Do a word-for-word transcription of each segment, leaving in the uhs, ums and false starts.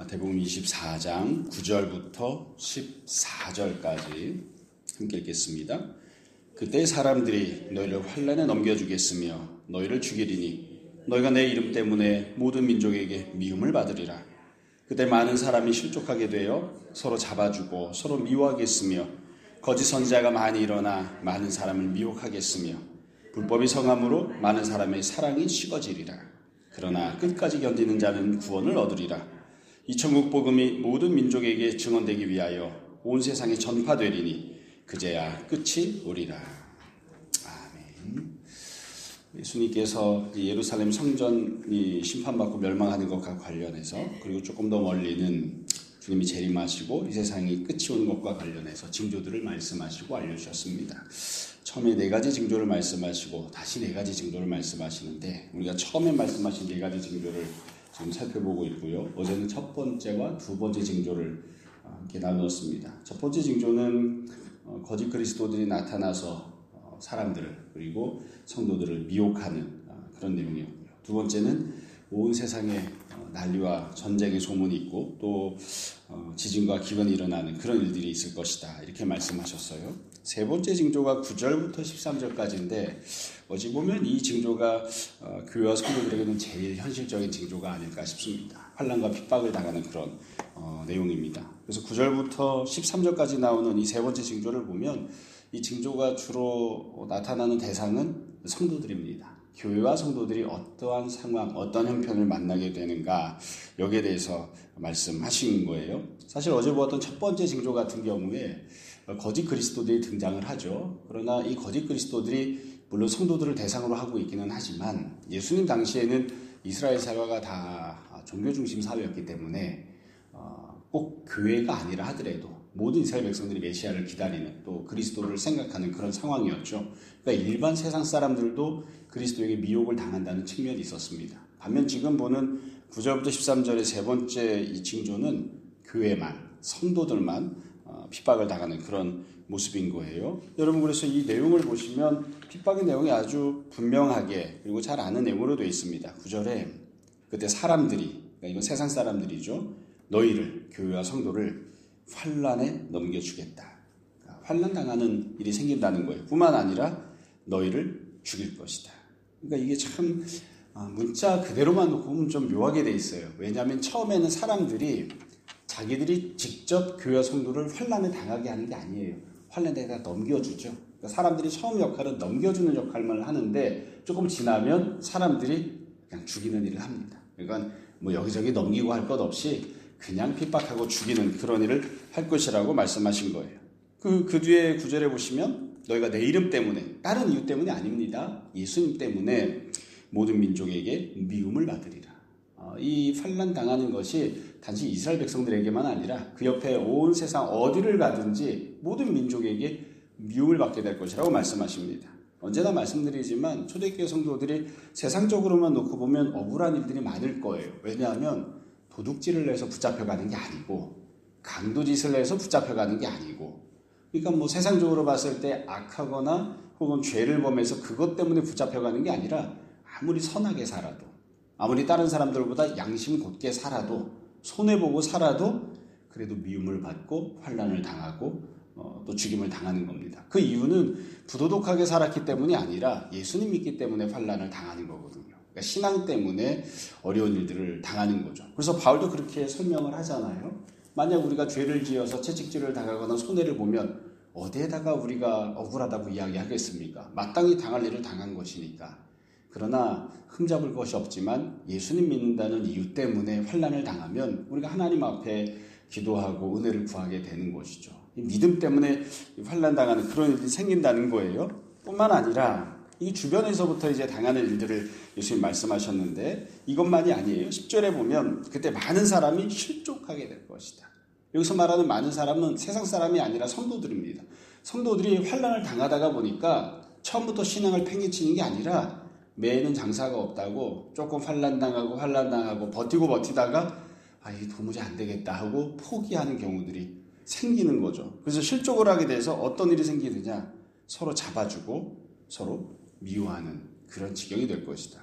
마태복음 이십사 장 구 절부터 십사 절까지 함께 읽겠습니다. 그때 사람들이 너희를 환난에 넘겨주겠으며 너희를 죽이리니 너희가 내 이름 때문에 모든 민족에게 미움을 받으리라. 그때 많은 사람이 실족하게 되어 서로 잡아주고 서로 미워하겠으며 거짓 선지자가 많이 일어나 많은 사람을 미혹하겠으며 불법이 성함으로 많은 사람의 사랑이 식어지리라. 그러나 끝까지 견디는 자는 구원을 얻으리라. 이 천국 복음이 모든 민족에게 증언되기 위하여 온 세상에 전파되리니 그제야 끝이 오리라. 아멘. 예수님께서 예루살렘 성전이 심판받고 멸망하는 것과 관련해서, 그리고 조금 더 멀리는 주님이 재림하시고 이 세상이 끝이 오는 것과 관련해서 징조들을 말씀하시고 알려주셨습니다. 처음에 네 가지 징조를 말씀하시고 다시 네 가지 징조를 말씀하시는데, 우리가 처음에 말씀하신 네 가지 징조를 지금 살펴보고 있고요. 어제는 첫 번째와 두 번째 징조를 함께 나누었습니다. 첫 번째 징조는 거짓 그리스도들이 나타나서 사람들을, 그리고 성도들을 미혹하는 그런 내용이었고요. 두 번째는 온 세상에 난리와 전쟁의 소문이 있고 또 지진과 기근이 일어나는 그런 일들이 있을 것이다, 이렇게 말씀하셨어요. 세 번째 징조가 구 절부터 십삼 절까지인데, 어찌 보면 이 징조가 교회와 성도들에게는 제일 현실적인 징조가 아닐까 싶습니다. 환난과 핍박을 당하는 그런 어, 내용입니다. 그래서 구 절부터 십삼 절까지 나오는 이 세 번째 징조를 보면 이 징조가 주로 나타나는 대상은 성도들입니다. 교회와 성도들이 어떠한 상황, 어떤 형편을 만나게 되는가, 여기에 대해서 말씀하신 거예요. 사실 어제 보았던 첫 번째 징조 같은 경우에 거짓 그리스도들이 등장을 하죠. 그러나 이 거짓 그리스도들이 물론 성도들을 대상으로 하고 있기는 하지만, 예수님 당시에는 이스라엘 사회가 다 종교 중심 사회였기 때문에 꼭 교회가 아니라 하더라도 모든 이스라엘 백성들이 메시아를 기다리는, 또 그리스도를 생각하는 그런 상황이었죠. 그러니까 일반 세상 사람들도 그리스도에게 미혹을 당한다는 측면이 있었습니다. 반면 지금 보는 구 절부터 십삼 절의 세 번째 이 징조는 교회만, 성도들만 핍박을 당하는 그런 모습인 거예요. 여러분, 그래서 이 내용을 보시면 핍박의 내용이 아주 분명하게, 그리고 잘 아는 내용으로 되어 있습니다. 구 절에 그때 사람들이, 그러니까 이건 세상 사람들이죠, 너희를, 교회와 성도를 환난에 넘겨주겠다. 그러니까 환난 당하는 일이 생긴다는 거예요. 뿐만 아니라 너희를 죽일 것이다. 그러니까 이게 참 문자 그대로만 놓고 보면 좀 묘하게 돼 있어요. 왜냐하면 처음에는 사람들이 자기들이 직접 교회와 성도를 환난에 당하게 하는 게 아니에요. 환난에다 넘겨주죠. 그러니까 사람들이 처음 역할은 넘겨주는 역할만 하는데, 조금 지나면 사람들이 그냥 죽이는 일을 합니다. 그러니까 뭐 여기저기 넘기고 할 것 없이 그냥 핍박하고 죽이는 그런 일을 할 것이라고 말씀하신 거예요. 그, 그 뒤에 구절에 보시면 너희가 내 이름 때문에, 다른 이유 때문이 아닙니다. 예수님 때문에 모든 민족에게 미움을 받으리라. 어, 이 환난 당하는 것이 단지 이스라엘 백성들에게만 아니라 그 옆에 온 세상 어디를 가든지 모든 민족에게 미움을 받게 될 것이라고 말씀하십니다. 언제나 말씀드리지만 초대교회 성도들이 세상적으로만 놓고 보면 억울한 일들이 많을 거예요. 왜냐하면 도둑질을 해서 붙잡혀가는 게 아니고, 강도짓을 해서 붙잡혀가는 게 아니고, 그러니까 뭐 세상적으로 봤을 때 악하거나 혹은 죄를 범해서 그것 때문에 붙잡혀가는 게 아니라, 아무리 선하게 살아도, 아무리 다른 사람들보다 양심 곧게 살아도, 손해보고 살아도 그래도 미움을 받고 환난을 당하고 어, 또 죽임을 당하는 겁니다. 그 이유는 부도덕하게 살았기 때문이 아니라 예수님 믿기 때문에 환난을 당하는 거거든요. 그러니까 신앙 때문에 어려운 일들을 당하는 거죠. 그래서 바울도 그렇게 설명을 하잖아요. 만약 우리가 죄를 지어서 채찍질을 당하거나 손해를 보면 어디에다가 우리가 억울하다고 이야기하겠습니까? 마땅히 당할 일을 당한 것이니까. 그러나 흠잡을 것이 없지만 예수님 믿는다는 이유 때문에 환난을 당하면 우리가 하나님 앞에 기도하고 은혜를 구하게 되는 것이죠. 이 믿음 때문에 환난 당하는 그런 일이 생긴다는 거예요. 뿐만 아니라 이 주변에서부터 이제 당하는 일들을 예수님 말씀하셨는데, 이것만이 아니에요. 십 절에 보면 그때 많은 사람이 실족하게 될 것이다. 여기서 말하는 많은 사람은 세상 사람이 아니라 성도들입니다. 성도들이 환난을 당하다가 보니까 처음부터 신앙을 팽개치는 게 아니라 매에는 장사가 없다고 조금 환난당하고 환난당하고 버티고 버티다가 아, 이 도무지 안 되겠다 하고 포기하는 경우들이 생기는 거죠. 그래서 실족을 하게 돼서 어떤 일이 생기느냐, 서로 잡아주고 서로 미워하는 그런 지경이 될 것이다.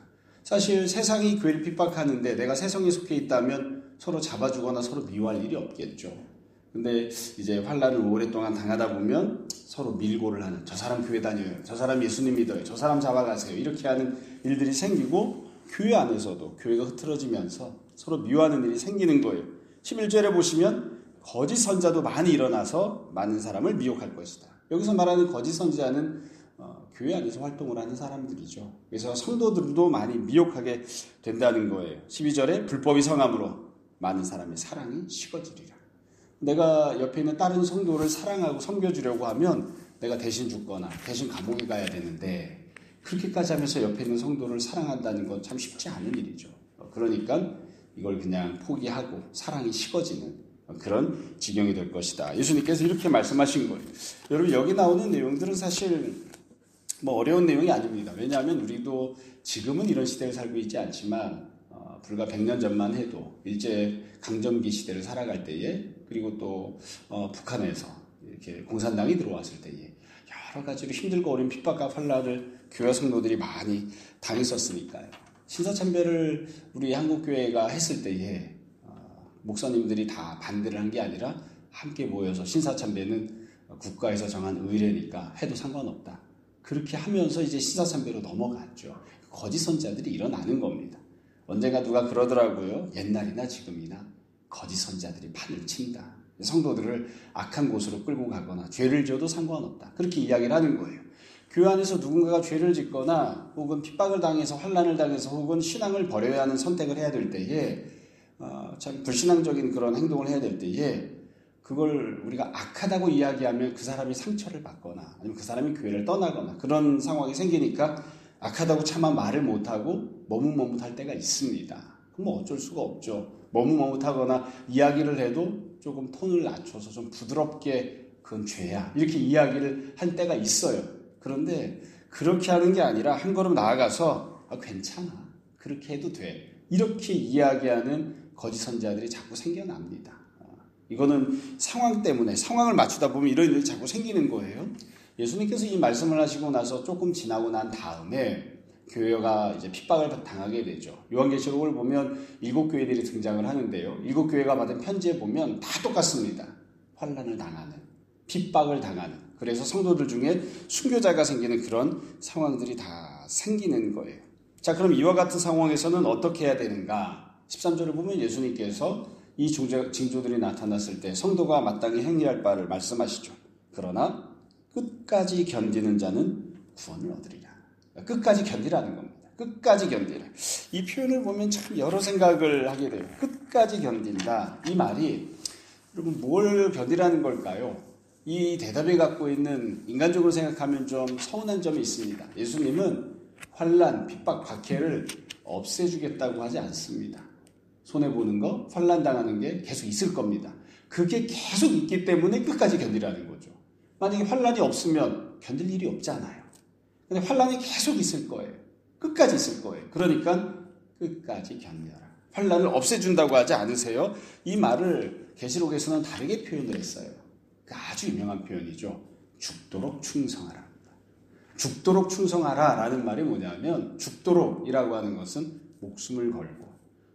사실 세상이 교회를 핍박하는데 내가 세상에 속해 있다면 서로 잡아주거나 서로 미워할 일이 없겠죠. 근데 이제 환란을 오랫동안 당하다 보면 서로 밀고를 하는, 저 사람 교회 다녀요, 저 사람 예수님 믿어요, 저 사람 잡아가세요, 이렇게 하는 일들이 생기고 교회 안에서도 교회가 흐트러지면서 서로 미워하는 일이 생기는 거예요. 십일 절에 보시면 거짓 선자도 많이 일어나서 많은 사람을 미혹할 것이다. 여기서 말하는 거짓 선지자는 어, 교회 안에서 활동을 하는 사람들이죠. 그래서 성도들도 많이 미혹하게 된다는 거예요. 십이 절에 불법이 성함으로 많은 사람의 사랑이 식어지리라. 내가 옆에 있는 다른 성도를 사랑하고 섬겨주려고 하면 내가 대신 죽거나 대신 감옥에 가야 되는데, 그렇게까지 하면서 옆에 있는 성도를 사랑한다는 건 참 쉽지 않은 일이죠. 그러니까 이걸 그냥 포기하고 사랑이 식어지는 그런 지경이 될 것이다. 예수님께서 이렇게 말씀하신 거예요. 여러분, 여기 나오는 내용들은 사실 뭐 어려운 내용이 아닙니다. 왜냐하면 우리도 지금은 이런 시대를 살고 있지 않지만 어, 불과 백 년 전만 해도 일제 강점기 시대를 살아갈 때에, 그리고 또 어, 북한에서 이렇게 공산당이 들어왔을 때에 여러 가지로 힘들고 어려운 핍박과 환란을 교회 성도들이 많이 당했었으니까요. 신사참배를 우리 한국교회가 했을 때에 어, 목사님들이 다 반대를 한 게 아니라 함께 모여서 신사참배는 국가에서 정한 의례니까 해도 상관없다, 그렇게 하면서 이제 신사참배로 넘어갔죠. 거짓 선자들이 일어나는 겁니다. 언젠가 누가 그러더라고요. 옛날이나 지금이나 거짓 선자들이 판을 친다. 성도들을 악한 곳으로 끌고 가거나 죄를 지어도 상관없다, 그렇게 이야기를 하는 거예요. 교회 안에서 누군가가 죄를 짓거나 혹은 핍박을 당해서 환난을 당해서 혹은 신앙을 버려야 하는 선택을 해야 될 때에 어, 참 불신앙적인 그런 행동을 해야 될 때에 그걸 우리가 악하다고 이야기하면 그 사람이 상처를 받거나 아니면 그 사람이 교회를 떠나거나 그런 상황이 생기니까 악하다고 차마 말을 못하고 머뭇머뭇할 때가 있습니다. 그럼 뭐 어쩔 수가 없죠. 머뭇머뭇하거나 이야기를 해도 조금 톤을 낮춰서 좀 부드럽게 그건 죄야, 이렇게 이야기를 할 때가 있어요. 그런데 그렇게 하는 게 아니라 한 걸음 나아가서 아, 괜찮아, 그렇게 해도 돼, 이렇게 이야기하는 거짓 선지자들이 자꾸 생겨납니다. 이거는 상황 때문에 상황을 맞추다 보면 이런 일이 자꾸 생기는 거예요. 예수님께서 이 말씀을 하시고 나서 조금 지나고 난 다음에 교회가 이제 핍박을 당하게 되죠. 요한계시록을 보면 일곱 교회들이 등장을 하는데요. 일곱 교회가 받은 편지에 보면 다 똑같습니다. 환난을 당하는, 핍박을 당하는, 그래서 성도들 중에 순교자가 생기는 그런 상황들이 다 생기는 거예요. 자, 그럼 이와 같은 상황에서는 어떻게 해야 되는가? 십삼 절을 보면 예수님께서 이 징조들이 나타났을 때 성도가 마땅히 행해할 바를 말씀하시죠. 그러나 끝까지 견디는 자는 구원을 얻으리라. 끝까지 견디라는 겁니다. 끝까지 견디라. 이 표현을 보면 참 여러 생각을 하게 돼요. 끝까지 견딘다. 이 말이 여러분 뭘 견디라는 걸까요? 이 대답에 갖고 있는 인간적으로 생각하면 좀 서운한 점이 있습니다. 예수님은 환난, 핍박, 박해를 없애주겠다고 하지 않습니다. 손해보는 거, 환난당하는 게 계속 있을 겁니다. 그게 계속 있기 때문에 끝까지 견디라는 거죠. 만약에 환난이 없으면 견딜 일이 없잖아요. 근데 환난이 계속 있을 거예요. 끝까지 있을 거예요. 그러니까 끝까지 견뎌라. 환난을 없애준다고 하지 않으세요? 이 말을 계시록에서는 다르게 표현을 했어요. 아주 유명한 표현이죠. 죽도록 충성하라. 죽도록 충성하라 라는 말이 뭐냐면, 죽도록이라고 하는 것은 목숨을 걸고,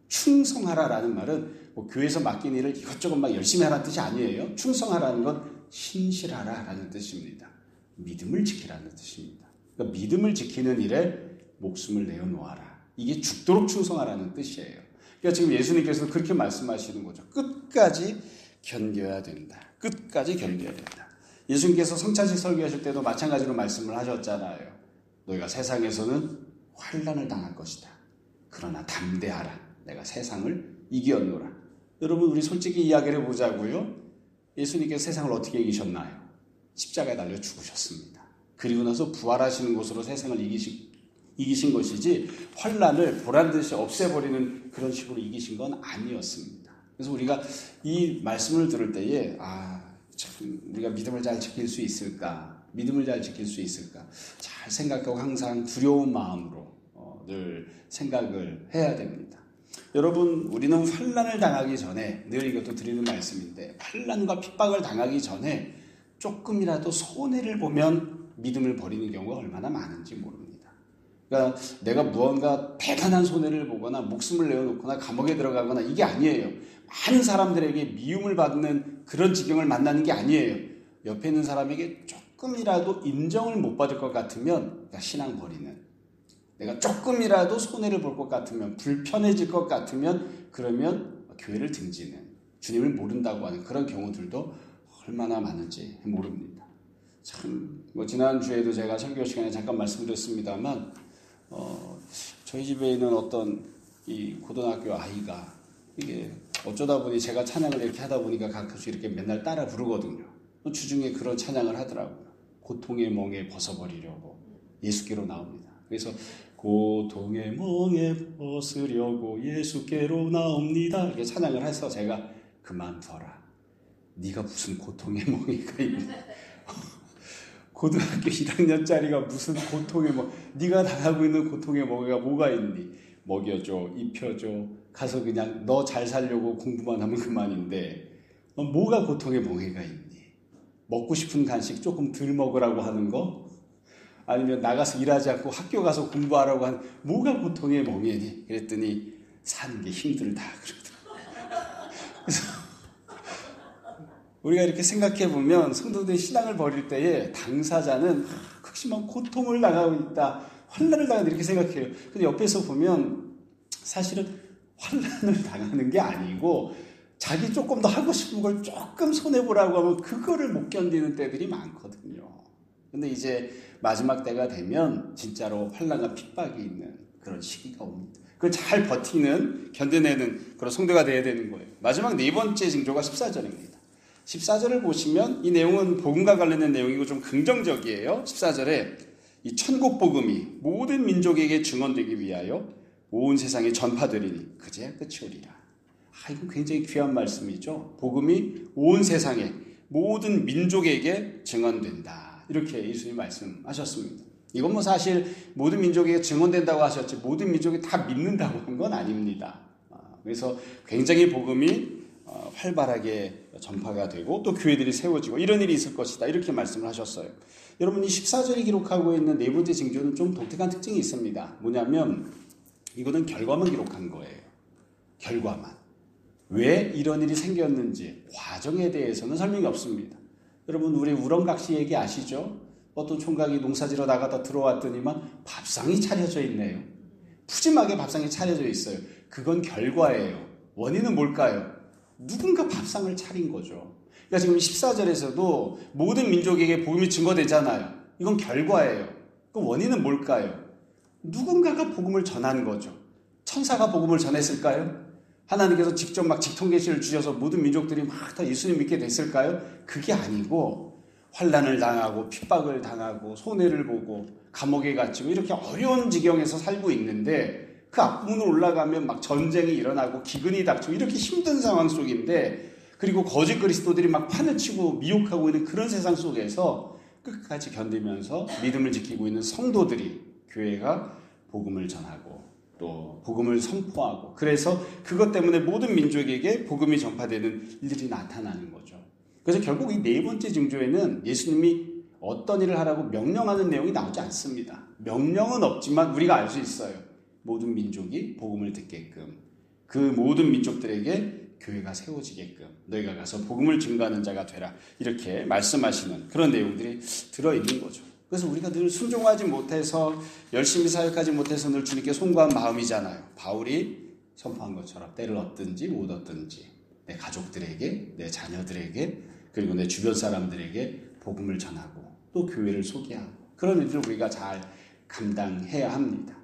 충성하라라는 말은 뭐 교회에서 맡긴 일을 이것저것 막 열심히 하라는 뜻이 아니에요. 충성하라는 건 신실하라라는 뜻입니다. 믿음을 지키라는 뜻입니다. 그러니까 믿음을 지키는 일에 목숨을 내어놓아라. 이게 죽도록 충성하라는 뜻이에요. 그러니까 지금 예수님께서는 그렇게 말씀하시는 거죠. 끝까지 견뎌야 된다. 끝까지 견뎌야 된다. 예수님께서 성찬식 설교하실 때도 마찬가지로 말씀을 하셨잖아요. 너희가 세상에서는 환난을 당할 것이다. 그러나 담대하라. 내가 세상을 이겼노라. 여러분, 우리 솔직히 이야기를 해보자고요. 예수님께서 세상을 어떻게 이기셨나요? 십자가에 달려 죽으셨습니다. 그리고 나서 부활하시는 것으로 세상을 이기신, 이기신 것이지 환난을 보란듯이 없애버리는 그런 식으로 이기신 건 아니었습니다. 그래서 우리가 이 말씀을 들을 때에 아, 참 우리가 믿음을 잘 지킬 수 있을까? 믿음을 잘 지킬 수 있을까? 잘 생각하고 항상 두려운 마음으로 어, 늘 생각을 해야 됩니다. 여러분, 우리는 환난을 당하기 전에, 늘 이것도 드리는 말씀인데, 환난과 핍박을 당하기 전에 조금이라도 손해를 보면 믿음을 버리는 경우가 얼마나 많은지 모릅니다. 그러니까 내가 무언가 대단한 손해를 보거나 목숨을 내어놓거나 감옥에 들어가거나 이게 아니에요. 많은 사람들에게 미움을 받는 그런 지경을 만나는 게 아니에요. 옆에 있는 사람에게 조금이라도 인정을 못 받을 것 같으면 신앙 버리는, 내가 조금이라도 손해를 볼 것 같으면, 불편해질 것 같으면 그러면 교회를 등지는, 주님을 모른다고 하는 그런 경우들도 얼마나 많은지 모릅니다. 참, 뭐 지난주에도 제가 설교 시간에 잠깐 말씀드렸습니다만 어, 저희 집에 있는 어떤 이 고등학교 아이가 이게 어쩌다 보니 제가 찬양을 이렇게 하다 보니까 가끔씩 이렇게 맨날 따라 부르거든요. 주중에 그런 찬양을 하더라고요. 고통의 멍에 벗어버리려고 예수께로 나옵니다. 그래서 고통의 멍에 벗으려고 예수께로 나옵니다. 이렇게 찬양을 해서 제가 그만둬라. 네가 무슨 고통의 멍에가 있냐. 고등학교 일 학년짜리가 무슨 고통의 멍, 네가 당하고 있는 고통의 멍에가 뭐가 있니? 먹여줘, 입혀줘, 가서 그냥 너 잘 살려고 공부만 하면 그만인데 너 뭐가 고통의 멍에가 있니? 먹고 싶은 간식 조금 덜 먹으라고 하는 거? 아니면 나가서 일하지 않고 학교 가서 공부하라고 하는 뭐가 고통의 멍에니? 그랬더니 사는 게 힘들다 그러더라고요. 그래서 우리가 이렇게 생각해 보면 성도들이 신앙을 버릴 때에 당사자는 극심한 고통을 당하고 있다, 환난을 당한다 이렇게 생각해요. 근데 옆에서 보면 사실은 환난을 당하는 게 아니고 자기 조금 더 하고 싶은 걸 조금 손해보라고 하면 그거를 못 견디는 때들이 많거든요. 근데 이제 마지막 때가 되면 진짜로 환난과 핍박이 있는 그런 시기가 옵니다. 그걸 잘 버티는, 견뎌내는 그런 성도가 돼야 되는 거예요. 마지막 네 번째 징조가 십사 절입니다. 십사 절을 보시면 이 내용은 복음과 관련된 내용이고 좀 긍정적이에요. 십사 절에 이 천국 복음이 모든 민족에게 증언되기 위하여 온 세상에 전파되리니 그제야 끝이 오리라. 아, 이건 굉장히 귀한 말씀이죠. 복음이 온 세상에 모든 민족에게 증언된다. 이렇게 예수님이 말씀하셨습니다. 이건 뭐 사실 모든 민족에게 증언된다고 하셨지 모든 민족이 다 믿는다고 한 건 아닙니다. 그래서 굉장히 복음이 활발하게 전파가 되고 또 교회들이 세워지고 이런 일이 있을 것이다. 이렇게 말씀을 하셨어요. 여러분 이 십사 절이 기록하고 있는 네 번째 징조는 좀 독특한 특징이 있습니다. 뭐냐면 이거는 결과만 기록한 거예요. 결과만. 왜 이런 일이 생겼는지 과정에 대해서는 설명이 없습니다. 여러분 우리 우렁각시 얘기 아시죠? 어떤 총각이 농사지러 나가다 들어왔더니만 밥상이 차려져 있네요. 푸짐하게 밥상이 차려져 있어요. 그건 결과예요. 원인은 뭘까요? 누군가 밥상을 차린 거죠. 그러니까 지금 십사 절에서도 모든 민족에게 복음이 증거되잖아요. 이건 결과예요. 그 원인은 뭘까요? 누군가가 복음을 전한 거죠. 천사가 복음을 전했을까요? 하나님께서 직접 막 직통계시를 주셔서 모든 민족들이 막 다 예수님 믿게 됐을까요? 그게 아니고 환난을 당하고 핍박을 당하고 손해를 보고 감옥에 갇히고 이렇게 어려운 지경에서 살고 있는데 그 앞부분으로 올라가면 막 전쟁이 일어나고 기근이 닥치고 이렇게 힘든 상황 속인데 그리고 거짓 그리스도들이 막 판을 치고 미혹하고 있는 그런 세상 속에서 끝까지 견디면서 믿음을 지키고 있는 성도들이 교회가 복음을 전하고 또 복음을 선포하고 그래서 그것 때문에 모든 민족에게 복음이 전파되는 일들이 나타나는 거죠. 그래서 결국 이 네 번째 징조에는 예수님이 어떤 일을 하라고 명령하는 내용이 나오지 않습니다. 명령은 없지만 우리가 알 수 있어요. 모든 민족이 복음을 듣게끔 그 모든 민족들에게 교회가 세워지게끔 너희가 가서 복음을 증거하는 자가 되라 이렇게 말씀하시는 그런 내용들이 들어있는 거죠. 그래서 우리가 늘 순종하지 못해서 열심히 사역하지 못해서 늘 주님께 송구한 마음이잖아요. 바울이 선포한 것처럼 때를 얻든지 못 얻든지 내 가족들에게 내 자녀들에게 그리고 내 주변 사람들에게 복음을 전하고 또 교회를 소개하고 그런 일들을 우리가 잘 감당해야 합니다.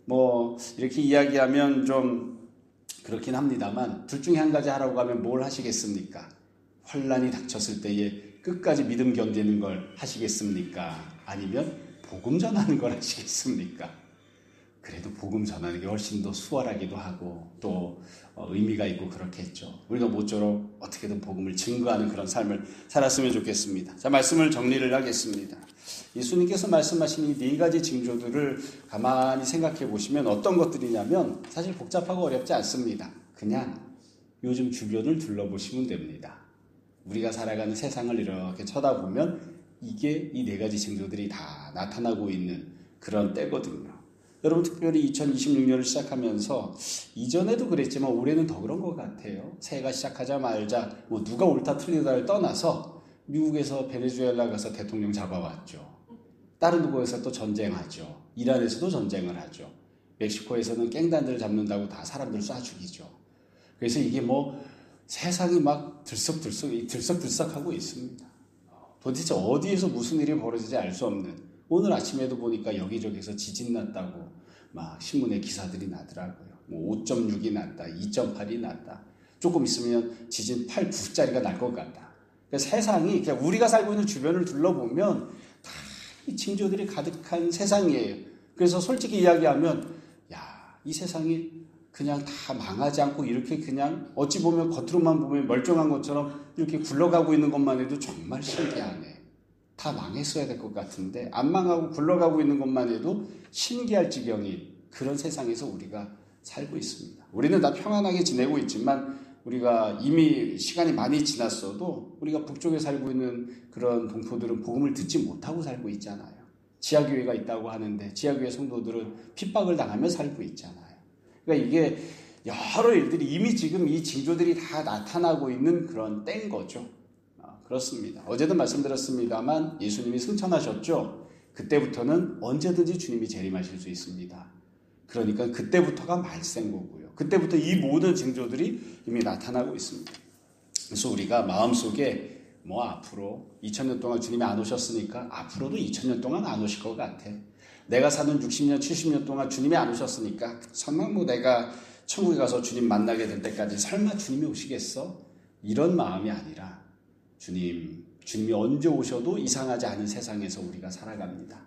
뭐 이렇게 이야기하면 좀 그렇긴 합니다만 둘 중에 한 가지 하라고 하면 뭘 하시겠습니까? 환난이 닥쳤을 때에 끝까지 믿음 견디는 걸 하시겠습니까? 아니면 복음 전하는 걸 하시겠습니까? 그래도 복음 전하는 게 훨씬 더 수월하기도 하고 또 의미가 있고 그렇겠죠. 우리가 모쪼록 어떻게든 복음을 증거하는 그런 삶을 살았으면 좋겠습니다. 자, 말씀을 정리를 하겠습니다. 예수님께서 말씀하신 이 네 가지 징조들을 가만히 생각해 보시면 어떤 것들이냐면 사실 복잡하고 어렵지 않습니다. 그냥 요즘 주변을 둘러보시면 됩니다. 우리가 살아가는 세상을 이렇게 쳐다보면 이게 이 네 가지 징조들이 다 나타나고 있는 그런 때거든요. 여러분 특별히 이천이십육 년을 시작하면서 이전에도 그랬지만 올해는 더 그런 것 같아요. 새해가 시작하자마자 뭐 누가 옳다 틀리다를 떠나서 미국에서 베네수엘라 가서 대통령 잡아왔죠. 다른 누구에서 또 전쟁하죠. 이란에서도 전쟁을 하죠. 멕시코에서는 깽단들을 잡는다고 다 사람들 쏴 죽이죠. 그래서 이게 뭐 세상이 막 들썩들썩 들썩들썩하고 있습니다. 도대체 어디에서 무슨 일이 벌어지지 알 수 없는, 오늘 아침에도 보니까 여기저기서 지진 났다고 막 신문에 기사들이 나더라고요. 뭐 오 점 육이 났다, 이 점 팔이 났다. 조금 있으면 지진 팔, 구짜리가 날 것 같다. 그러니까 세상이 그냥 우리가 살고 있는 주변을 둘러보면 다 이 징조들이 가득한 세상이에요. 그래서 솔직히 이야기하면 야, 이 세상이 그냥 다 망하지 않고 이렇게 그냥 어찌 보면 겉으로만 보면 멀쩡한 것처럼 이렇게 굴러가고 있는 것만 해도 정말 신기하네. 다 망했어야 될 것 같은데 안 망하고 굴러가고 있는 것만 해도 신기할 지경인 그런 세상에서 우리가 살고 있습니다. 우리는 다 평안하게 지내고 있지만 우리가 이미 시간이 많이 지났어도 우리가 북쪽에 살고 있는 그런 동포들은 복음을 듣지 못하고 살고 있잖아요. 지하교회가 있다고 하는데 지하교회 성도들은 핍박을 당하며 살고 있잖아요. 그러니까 이게 여러 일들이 이미 지금 이 징조들이 다 나타나고 있는 그런 때인 거죠. 아, 그렇습니다. 어제도 말씀드렸습니다만 예수님이 승천하셨죠. 그때부터는 언제든지 주님이 재림하실 수 있습니다. 그러니까 그때부터가 말생고고요. 그때부터 이 모든 징조들이 이미 나타나고 있습니다. 그래서 우리가 마음속에 뭐 앞으로 이천 년 동안 주님이 안 오셨으니까 앞으로도 이천 년 동안 안 오실 것 같아. 내가 사는 육십 년, 칠십 년 동안 주님이 안 오셨으니까 설마 뭐 내가 천국에 가서 주님 만나게 될 때까지 설마 주님이 오시겠어? 이런 마음이 아니라 주님, 주님이 언제 오셔도 이상하지 않은 세상에서 우리가 살아갑니다.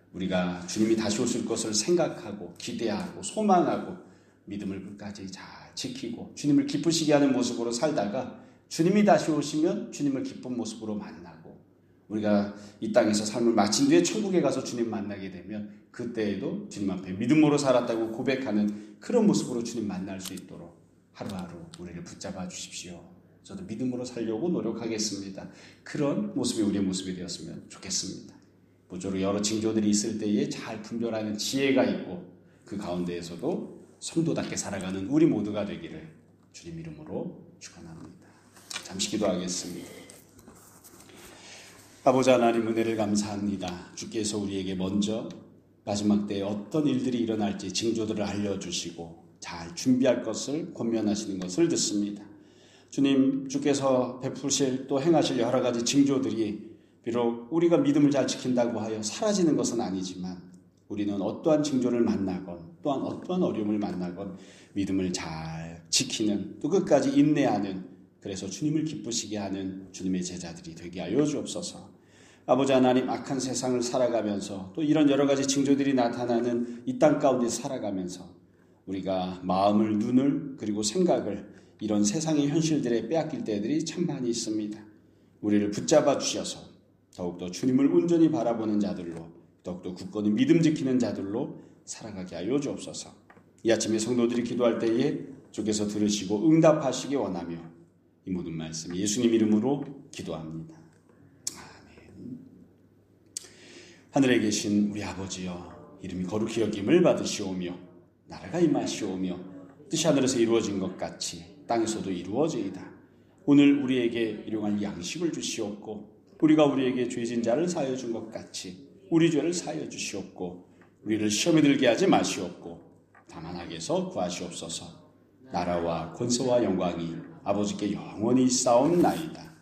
우리가 주님이 다시 오실 것을 생각하고 기대하고 소망하고 믿음을 끝까지 잘 지키고 주님을 기쁘시게 하는 모습으로 살다가 주님이 다시 오시면 주님을 기쁜 모습으로 만나고 우리가 이 땅에서 삶을 마친 뒤에 천국에 가서 주님 만나게 되면 그때에도 주님 앞에 믿음으로 살았다고 고백하는 그런 모습으로 주님 만날 수 있도록 하루하루 우리를 붙잡아 주십시오. 저도 믿음으로 살려고 노력하겠습니다. 그런 모습이 우리의 모습이 되었으면 좋겠습니다. 모쪼록 여러 징조들이 있을 때에 잘 분별하는 지혜가 있고 그 가운데에서도 성도답게 살아가는 우리 모두가 되기를 주님 이름으로 축원합니다. 잠시 기도하겠습니다. 아버지 하나님 은혜를 감사합니다. 주께서 우리에게 먼저 마지막 때에 어떤 일들이 일어날지 징조들을 알려주시고 잘 준비할 것을 권면하시는 것을 듣습니다. 주님, 주께서 베푸실 또 행하실 여러 가지 징조들이 비록 우리가 믿음을 잘 지킨다고 하여 사라지는 것은 아니지만 우리는 어떠한 징조를 만나건 또한 어떠한 어려움을 만나건 믿음을 잘 지키는 또 끝까지 인내하는 그래서 주님을 기쁘시게 하는 주님의 제자들이 되게 하여 주옵소서. 아버지 하나님, 악한 세상을 살아가면서 또 이런 여러 가지 징조들이 나타나는 이 땅 가운데 살아가면서 우리가 마음을, 눈을 그리고 생각을 이런 세상의 현실들에 빼앗길 때들이 참 많이 있습니다. 우리를 붙잡아 주셔서 더욱더 주님을 온전히 바라보는 자들로 더욱더 굳건히 믿음 지키는 자들로 살아가게 하여 주옵소서. 이 아침에 성도들이 기도할 때에 주께서 들으시고 응답하시기 원하며 이 모든 말씀 예수님 이름으로 기도합니다. 아멘. 하늘에 계신 우리 아버지여, 이름이 거룩히 여김을 받으시오며 나라가 임하시오며 뜻이 하늘에서 이루어진 것 같이 땅에서도 이루어지이다. 오늘 우리에게 일용할 양식을 주시옵고 우리가 우리에게 죄진 자를 사하여 준 것 같이 우리 죄를 사하여 주시옵고 우리를 시험에 들게 하지 마시옵고 다만 악에서 구하시옵소서. 나라와 권세와 영광이 아버지께 영원히 있사옵나이다.